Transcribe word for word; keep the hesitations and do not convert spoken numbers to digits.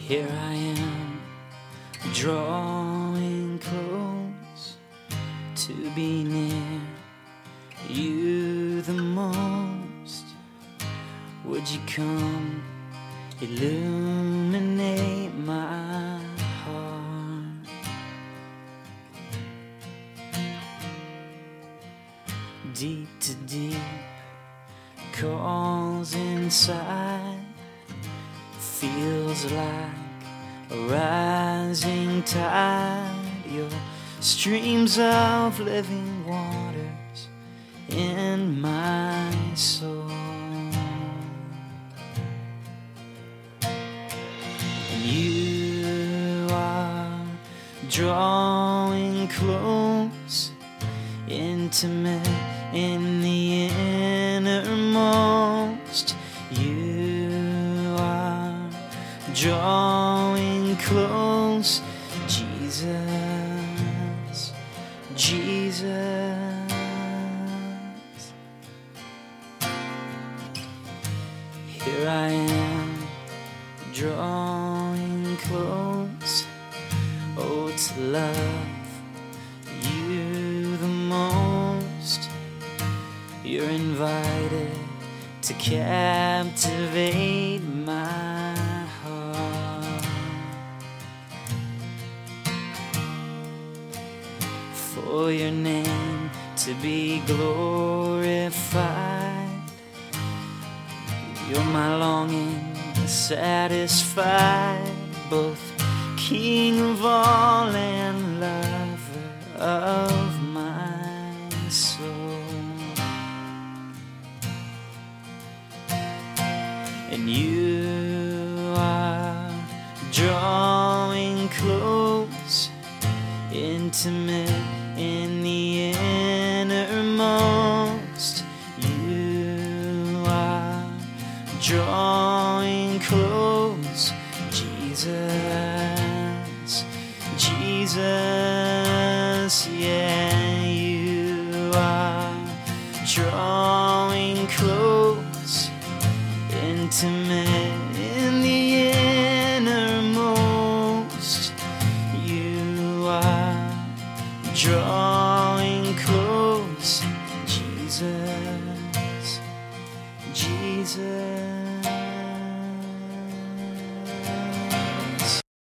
Here I am, drawing close to be near you the most. Would you come illuminate my heart? Deep to deep calls inside, feels like a rising tide. Your streams of living waters in my soul, and you are drawing close, intimate in the innermost. You are drawing close, Jesus, Jesus. Here I am, drawing close, oh, to love you the most. You're invited to captivate my heart, for your name to be glorified. You're my longing satisfied, both King of all and lover of my soul. And you are drawing close, intimate in the innermost. You are drawing close, Jesus, Jesus, yeah. You are drawing close, intimate in the innermost. You are drawing close, Jesus, Jesus.